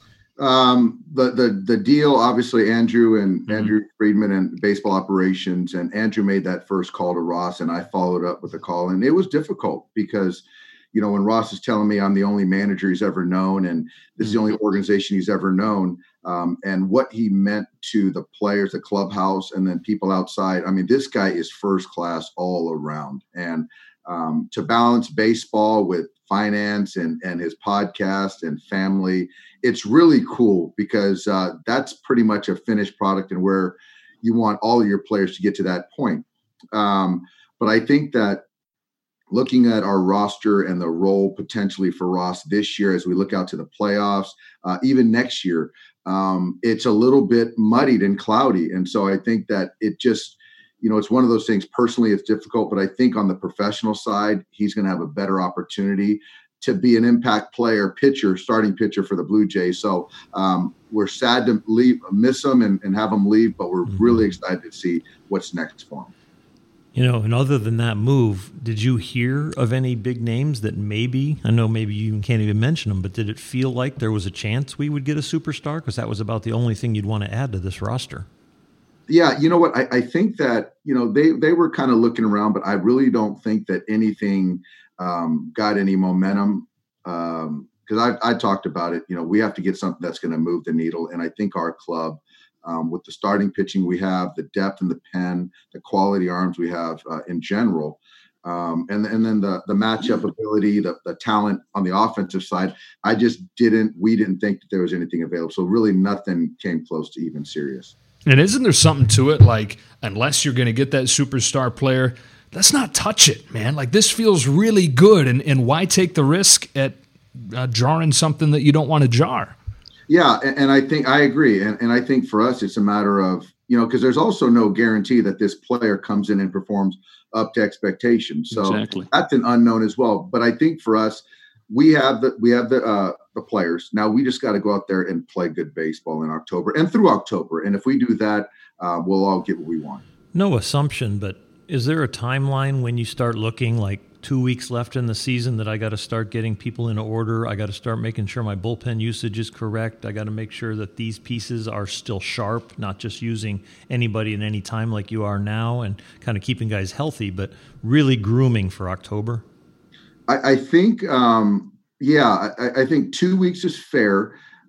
Um, the, the, the deal, obviously Andrew and mm-hmm. Andrew Friedman and baseball operations, and Andrew made that first call to Ross, and I followed up with a call, and it was difficult because, you know, when Ross is telling me I'm the only manager he's ever known, and this is the only organization he's ever known, um, and what he meant to the players, the clubhouse, and then people outside. I mean, this guy is first class all around. And um, to balance baseball with finance and, and his podcast and family, it's really cool, because uh, that's pretty much a finished product and where you want all of your players to get to that point. Um, but I think that looking at our roster and the role potentially for Ross this year as we look out to the playoffs, uh, even next year, um, it's a little bit muddied and cloudy. And so I think that it just, you know, it's one of those things. Personally, it's difficult, but I think on the professional side, he's going to have a better opportunity to be an impact player, pitcher, starting pitcher for the Blue Jays. So um, we're sad to leave, miss him and, and have him leave, but we're mm-hmm. really excited to see what's next for him. You know, and other than that move, did you hear of any big names that maybe, I know maybe you can't even mention them, but did it feel like there was a chance we would get a superstar? Because that was about the only thing you'd want to add to this roster. Yeah, you know what? I, I think that, you know, they, they were kind of looking around, but I really don't think that anything um, got any momentum. Um, because I, I talked about it, you know, we have to get something that's going to move the needle. And I think our club, Um, with the starting pitching we have, the depth in the pen, the quality arms we have uh, in general, um, and and then the the matchup ability, the the talent on the offensive side, I just didn't, we didn't think that there was anything available. So really nothing came close to even serious. And isn't there something to it, like, unless you're going to get that superstar player, let's not touch it, man. Like, this feels really good, and, and why take the risk at uh, jarring something that you don't want to jar? Yeah, and, and I think I agree. And, and I think for us, it's a matter of, you know, because there's also no guarantee that this player comes in and performs up to expectations. So exactly. That's an unknown as well. But I think for us, we have the we have the uh, the players. Now we just got to go out there and play good baseball in October and through October. And if we do that, uh, we'll all get what we want. No assumption, but is there a timeline when you start looking like two weeks left in the season that I got to start getting people in order? I got to start making sure my bullpen usage is correct. I got to make sure that these pieces are still sharp, not just using anybody at any time like you are now, and kind of keeping guys healthy, but really grooming for October. I, I think, um, yeah, I, I think two weeks is fair.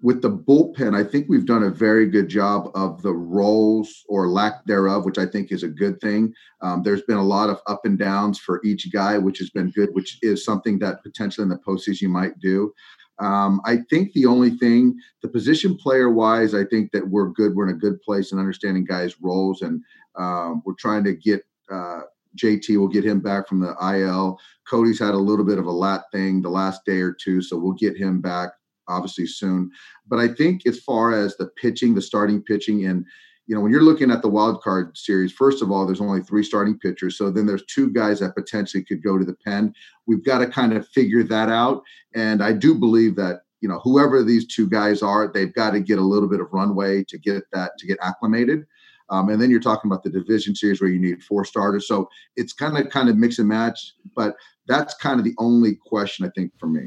with the bullpen, I think we've done a very good job of the roles or lack thereof, which I think is a good thing. Um, there's been a lot of up and downs for each guy, which has been good, which is something that potentially in the postseason you might do. Um, I think the only thing, the position player wise, I think that we're good. We're in a good place in understanding guys' roles, and um, we're trying to get uh, J T. We'll get him back from the I L. Cody's had a little bit of a lat thing the last day or two, so we'll get him back obviously soon. But I think as far as the pitching, the starting pitching, and you know, when you're looking at the wild card series, first of all, there's only three starting pitchers. So then there's two guys that potentially could go to the pen. We've got to kind of figure that out. And I do believe that, you know, whoever these two guys are, they've got to get a little bit of runway to get that, to get acclimated. Um, and then you're talking about the division series where you need four starters. So it's kind of, kind of mix and match, but that's kind of the only question I think for me.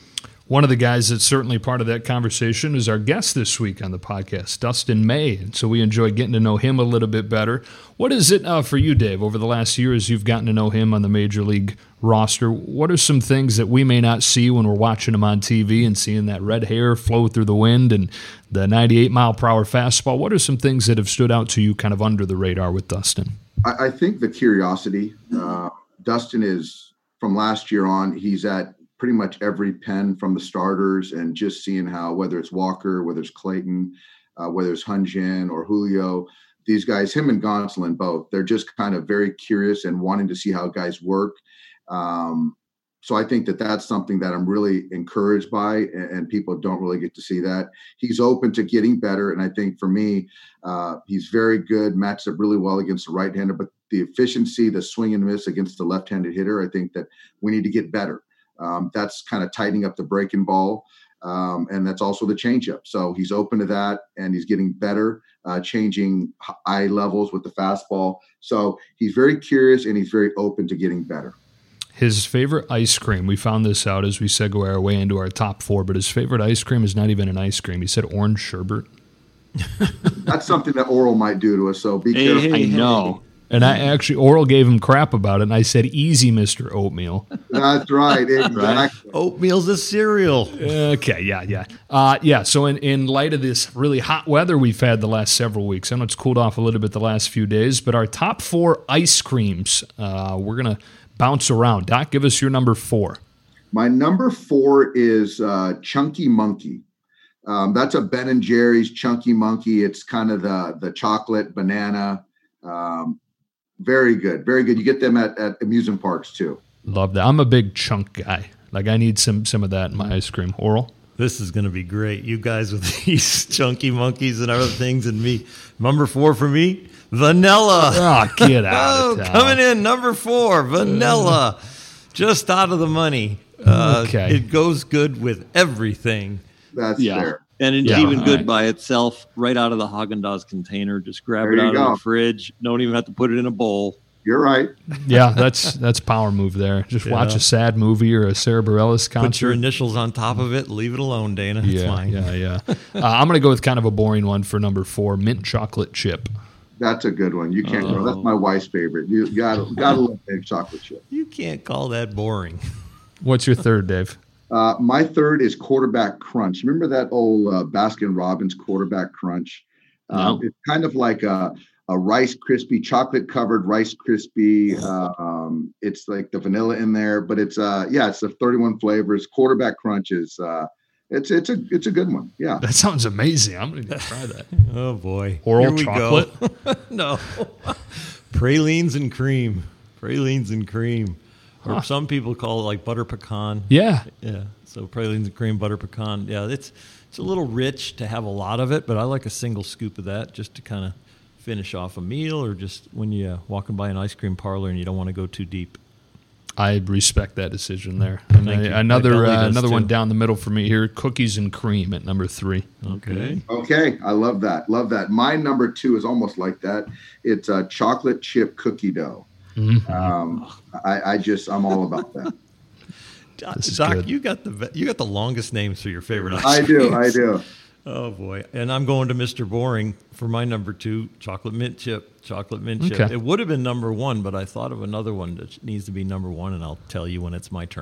One of the guys that's certainly part of that conversation is our guest this week on the podcast, Dustin May. And so we enjoy getting to know him a little bit better. What is it uh, for you, Dave, over the last year as you've gotten to know him on the Major League roster? What are some things that we may not see when we're watching him on T V and seeing that red hair flow through the wind and the ninety-eight mile per hour fastball? What are some things that have stood out to you kind of under the radar with Dustin? I, I think the curiosity. Uh, Dustin is, from last year on, he's at pretty much every pen from the starters, and just seeing how, whether it's Walker, whether it's Clayton, uh, whether it's Hyun-Jin or Julio, these guys, him and Gonsolin both, they're just kind of very curious and wanting to see how guys work. Um, so I think that that's something that I'm really encouraged by, and, and people don't really get to see that. He's open to getting better, and I think for me, uh, he's very good, matched up really well against the right-hander, but the efficiency, the swing and miss against the left-handed hitter, I think that we need to get better. Um, that's kind of tightening up the breaking ball, um, and that's also the changeup. So he's open to that, and he's getting better, uh, changing eye levels with the fastball. So he's very curious, and he's very open to getting better. His favorite ice cream, we found this out as we segue our way into our top four, but his favorite ice cream is not even an ice cream. He said orange sherbet. That's something that Oral might do to us, so be hey, careful. Hey, I know. And I actually, Oral gave him crap about it, and I said, easy, Mister Oatmeal. That's right. Exactly. Oatmeal's a cereal. Okay, yeah, yeah. Uh, yeah, so in, in light of this really hot weather we've had the last several weeks, I know it's cooled off a little bit the last few days, but our top four ice creams, uh, we're going to bounce around. Doc, give us your number four. My number four is uh, Chunky Monkey. Um, that's a Ben and Jerry's Chunky Monkey. It's kind of the, the chocolate banana. Um, Very good. Very good. You get them at, at amusement parks, too. Love that. I'm a big chunk guy. Like, I need some some of that in my ice cream. Oral? This is going to be great. You guys with these chunky monkeys and other things, and me. Number four for me, vanilla. Oh, get out oh, of town. Coming in, number four, vanilla. Uh, Just out of the money. Uh, okay. It goes good with everything. That's yeah. fair. And it's Yeah, even good right. by itself, right out of the Haagen-Dazs container. Just grab There it you out go. of the fridge. Don't even have to put it in a bowl. You're right. Yeah, that's that's power move there. Just Yeah. watch a sad movie or a Sarah Bareilles concert. Put your initials on top of it. Leave it alone, Dana. It's yeah, fine. yeah, yeah. Uh, I'm going to go with kind of a boring one for number four, mint chocolate chip. That's a good one. You can't go. Oh. That's my wife's favorite. You gotta gotta love big chocolate chip. You can't call that boring. What's your third, Dave? Uh, my third is quarterback crunch. Remember that old uh, Baskin Robbins quarterback crunch? Um, No. It's kind of like a, a Rice Krispie, chocolate covered Rice Krispie. Uh, um, it's like the vanilla in there, but it's uh, yeah, it's the thirty-one flavors. Quarterback crunch is uh, it's it's a it's a good one. Yeah. That sounds amazing. I'm going to try that. Oh, boy. Oral Here we chocolate? go. No. Pralines and cream. Pralines and cream. Or Huh. some people call it like butter pecan. Yeah. Yeah. So pralines and cream, butter pecan. Yeah, it's it's a little rich to have a lot of it, but I like a single scoop of that just to kind of finish off a meal, or just when you're uh, walking by an ice cream parlor and you don't want to go too deep. I respect that decision there. And Thank I- you. My another belly uh, does another one too. down the middle for me here, cookies and cream at number three. Okay. Okay, I love that. Love that. My number two is almost like that. It's a chocolate chip cookie dough. Mhm. Um, I, I just I'm all about that. Doc, This is Doc, good. you got the be- you got the longest names for your favorite ice I do. creams. I do. Oh boy! And I'm going to Mister Boring for my number two, chocolate mint chip. Chocolate mint chip. Okay. It would have been number one, but I thought of another one that needs to be number one, and I'll tell you when it's my turn.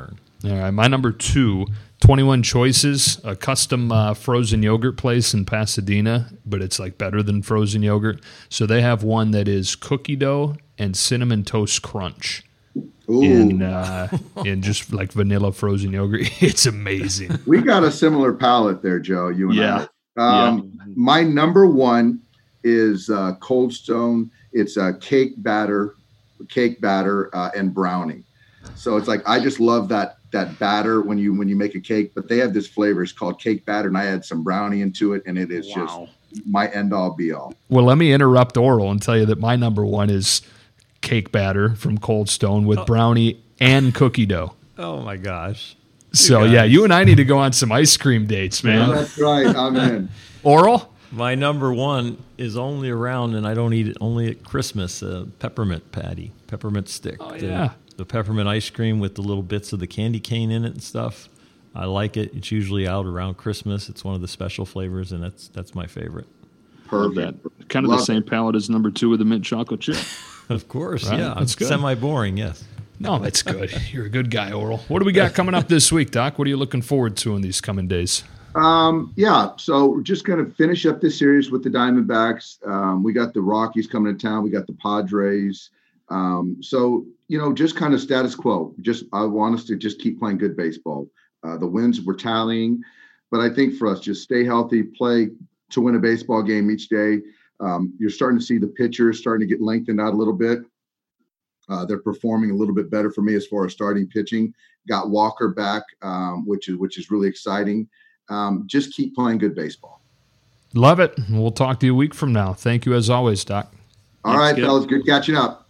All right, my number two, twenty-one Choices, a custom uh, frozen yogurt place in Pasadena, but it's like better than frozen yogurt. So they have one that is cookie dough and cinnamon toast crunch. Ooh. In uh, in just like vanilla frozen yogurt. It's amazing. We got a similar palate there, Joe, you and Yeah. I. Um, Yeah. My number one is uh, Cold Stone. It's a cake batter, cake batter uh, and brownie. So it's like I just love that that batter when you when you make a cake. But they have this flavor. It's called cake batter, and I add some brownie into it, and it is Wow. just my end all be all. Well, let me interrupt Oral and tell you that my number one is cake batter from Cold Stone with brownie and cookie dough. Oh my gosh. So yeah, you and I need to go on some ice cream dates, man. That's right. I'm in. Oral? My number one is only around, and I don't eat it only at Christmas. Uh, peppermint patty, peppermint stick. Oh, the, yeah. the peppermint ice cream with the little bits of the candy cane in it and stuff. I like it. It's usually out around Christmas. It's one of the special flavors, and that's that's my favorite. Love that. Perfect. Kind of Love the same palette as number two with the mint chocolate chip. Of course, Right, yeah. that's good. Semi-boring, yes. No, that's good. You're a good guy, Oral. What do we got coming up this week, Doc? What are you looking forward to in these coming days? Um, yeah, so we're just going to finish up this series with the Diamondbacks. Um, we got the Rockies coming to town. We got the Padres. Um, so, you know, just kind of status quo. Just I want us to just keep playing good baseball. Uh, the wins we're tallying, but I think for us, just stay healthy, play to win a baseball game each day. Um, you're starting to see the pitchers starting to get lengthened out a little bit. Uh, they're performing a little bit better for me as far as starting pitching. Got Walker back, um, which is which is really exciting. Um, just keep playing good baseball. Love it. We'll talk to you a week from now. Thank you as always, Doc. All Thanks, right, Skip. fellas, good catching up.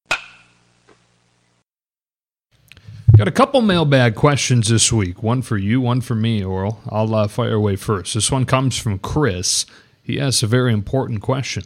Got a couple mailbag questions this week. One for you, one for me, Oral. I'll uh, fire away first. This one comes from Chris. He asks a very important question.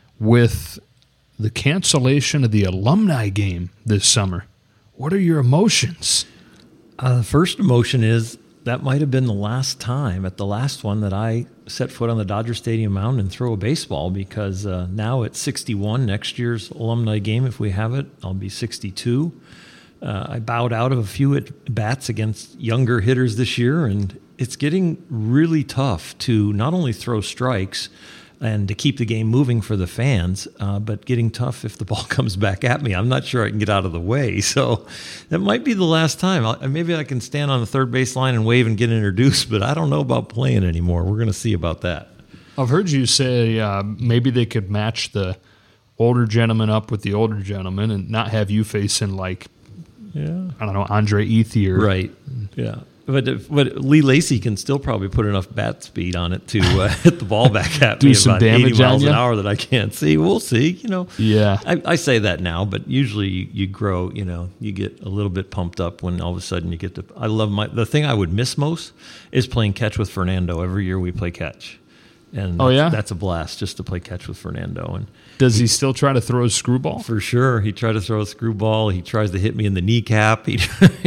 With the cancellation of the alumni game this summer, what are your emotions? Uh, the first emotion is that might have been the last time at the last one that I set foot on the Dodger Stadium mound and throw a baseball, because uh, now at sixty-one, next year's alumni game, if we have it, I'll be sixty-two. Uh, I bowed out of a few at bats against younger hitters this year, and it's getting really tough to not only throw strikes and to keep the game moving for the fans, uh, but getting tough if the ball comes back at me. I'm not sure I can get out of the way. So that might be the last time. I'll, maybe I can stand on the third base line and wave and get introduced, but I don't know about playing anymore. We're going to see about that. I've heard you say uh, maybe they could match the older gentleman up with the older gentleman and not have you facing like, Yeah. I don't know, Andre Ethier. Right. Yeah. But, but Lee Lacy can still probably put enough bat speed on it to uh, hit the ball back at Do me some about eighty damage on miles an ya? hour that I can't see. We'll see. You know. Yeah. I, I say that now, but usually you, you grow. You know, you get a little bit pumped up when all of a sudden you get to. I love my. The thing I would miss most is playing catch with Fernando. Every year we play catch, and Oh, that's, yeah? that's a blast just to play catch with Fernando. And Does he still try to throw a screwball? for sure, he tried to throw a screwball. He tries to hit me in the kneecap. He,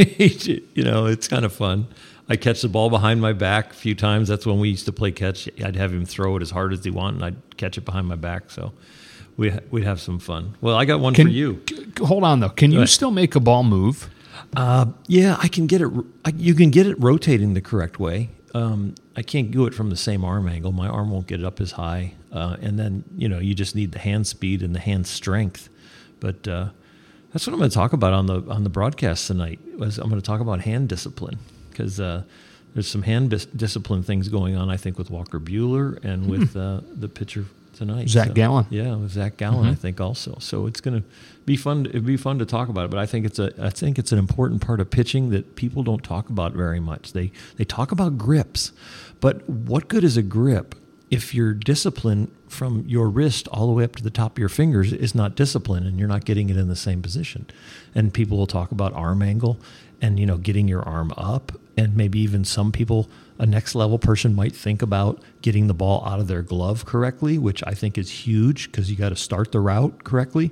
he you know, it's kind of fun. I catch the ball behind my back a few times. That's when we used to play catch. I'd have him throw it as hard as he wanted, and I'd catch it behind my back. So we, we'd have some fun. Well, I got one Can for you. c- hold on though. Can you ahead. still make a ball move? Uh, yeah, I can get it. I, you can get it rotating the correct way. Um, I can't do it from the same arm angle. My arm won't get it up as high. Uh, and then, you know, you just need the hand speed and the hand strength. But uh, that's what I'm going to talk about on the on the broadcast tonight. Was I'm going to talk about hand discipline, because uh, there's some hand bis- discipline things going on, I think, with Walker Buehler and with uh, the pitcher tonight. Zach Gallen. Yeah, with Zach Gallen, I think also. So it's going to be fun. It'd be fun to talk about it. But I think it's a. I think it's an important part of pitching that people don't talk about very much. They they talk about grips, but what good is a grip if your discipline from your wrist all the way up to the top of your fingers is not discipline, and you're not getting it in the same position? And people will talk about arm angle, and you know, getting your arm up, and maybe even some people, a next level person might think about getting the ball out of their glove correctly, which I think is huge, because you got to start the route correctly.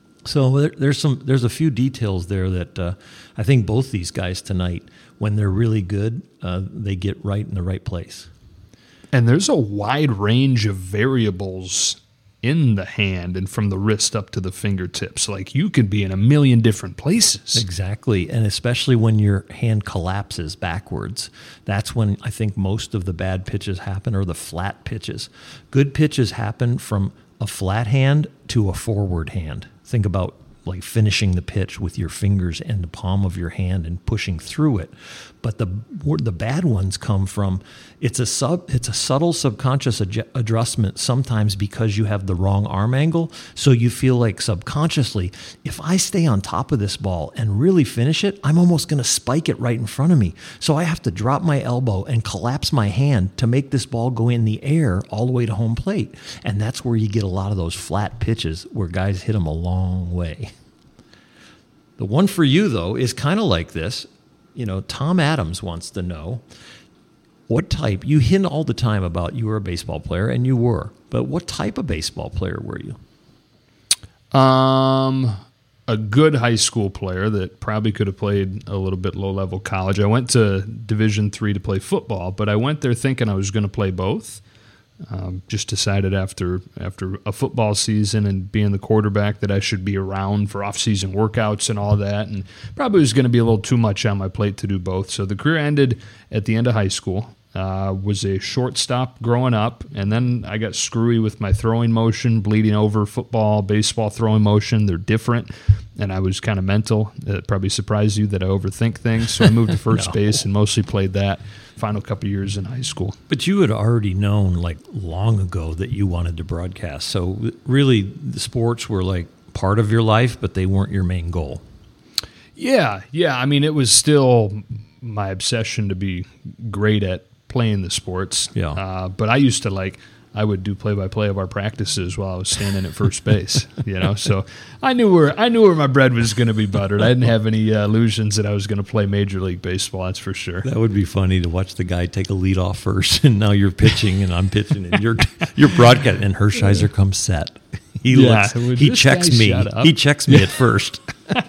So there, there's some there's a few details there that uh, I think both these guys tonight, when they're really good, uh, they get right in the right place. And there's a wide range of variables in the hand and from the wrist up to the fingertips. Like you could be in a million different places. Exactly. And especially when your hand collapses backwards, that's when I think most of the bad pitches happen, or the flat pitches. Good pitches happen from a flat hand to a forward hand. Think about like finishing the pitch with your fingers and the palm of your hand and pushing through it. But the the bad ones come from, it's a sub it's a subtle subconscious adju- adjustment sometimes because you have the wrong arm angle. So you feel like subconsciously, if I stay on top of this ball and really finish it, I'm almost going to spike it right in front of me. So I have to drop my elbow and collapse my hand to make this ball go in the air all the way to home plate. And that's where you get a lot of those flat pitches where guys hit them a long way. The one for you, though, is kind of like this. You know, Tom Adams wants to know what type, you hint all the time about you were a baseball player, and you were, but what type of baseball player were you? Um, a good high school player that probably could have played a little bit low-level college. I went to Division three to play football, but I went there thinking I was going to play both. Um, just decided after after a football season and being the quarterback that I should be around for off-season workouts and all that, and probably was going to be a little too much on my plate to do both. So the career ended at the end of high school. Uh, was a shortstop growing up, and then I got screwy with my throwing motion, bleeding over football, baseball throwing motion. They're different, and I was kind of mental. It probably surprised you that I overthink things, so I moved to first no. base and mostly played that final couple years in high school. But you had already known, like, long ago that you wanted to broadcast, so really the sports were, like, part of your life, but they weren't your main goal. Yeah, yeah. I mean, it was still my obsession to be great at playing the sports. Yeah. Uh, but I used to like, I would do play-by-play of our practices while I was standing at first base, you know? So I knew where I knew where my bread was going to be buttered. I didn't have any uh, illusions that I was going to play Major League Baseball, that's for sure. That would be funny to watch the guy take a lead off first, and now you're pitching and I'm pitching, and you're you're broadcasting, and Hershiser comes set. He yeah, looks, he checks me. He checks me at first.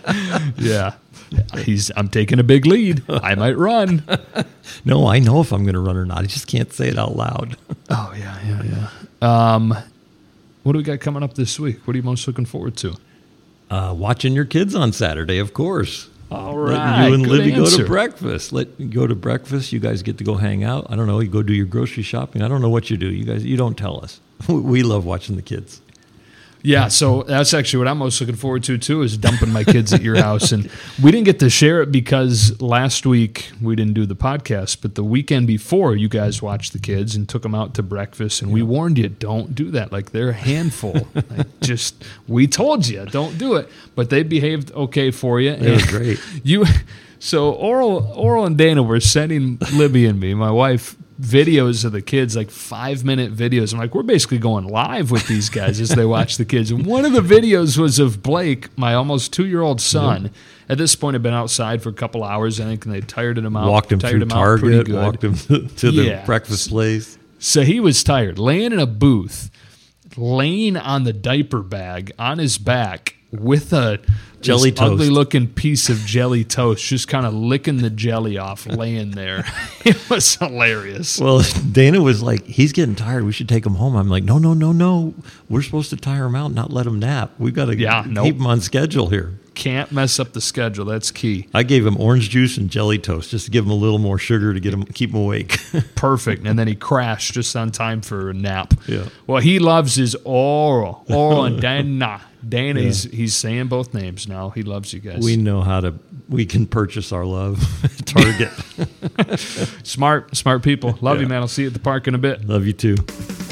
Yeah. He's. I'm taking a big lead. I might run. No, I know if I'm going to run or not. I just can't say it out loud. Oh, yeah, yeah, yeah. Um, what do we got coming up this week? What are you most looking forward to? Uh, watching your kids on Saturday, of course. All right. Let you and Good Libby answer. go to breakfast. Let you go to breakfast. You guys get to go hang out. I don't know. You go do your grocery shopping. I don't know what you do. You guys, you don't tell us. We love watching the kids. Yeah, so that's actually what I'm most looking forward to, too, is dumping my kids at your house. And we didn't get to share it because last week we didn't do the podcast, but the weekend before you guys watched the kids and took them out to breakfast, and we warned you, don't do that. Like, they're a handful. Like, just, we told you, don't do it. But they behaved okay for you. They were great. You, so Oral, Oral and Dana were sending Libby and me, my wife, videos of the kids, like five-minute videos. I'm like, we're basically going live with these guys as they watch the kids. And one of the videos was of Blake, my almost two-year-old son. Yep. At this point, had been outside for a couple hours, I think, and they tired him out. Walked him tired through him Target, walked him to, to the yeah. breakfast place. So he was tired, laying in a booth, laying on the diaper bag on his back with a jelly toast, ugly-looking piece of jelly toast, just kind of licking the jelly off, laying there. It was hilarious. Well, Dana was like, he's getting tired. We should take him home. I'm like, no, no, no, no. We're supposed to tire him out, not let him nap. We've got to yeah, keep nope. him on schedule here. Can't mess up the schedule. That's key. I gave him orange juice and jelly toast just to give him a little more sugar to get him keep him awake. Perfect. And then he crashed just on time for a nap. Yeah. Well, he loves his Oral. Oral and Dana. Dana, yeah. he's, he's saying both names now. He loves you guys. We know how to, we can purchase our love at Target. Smart, smart people. Love yeah. you, man. I'll see you at the park in a bit. Love you too.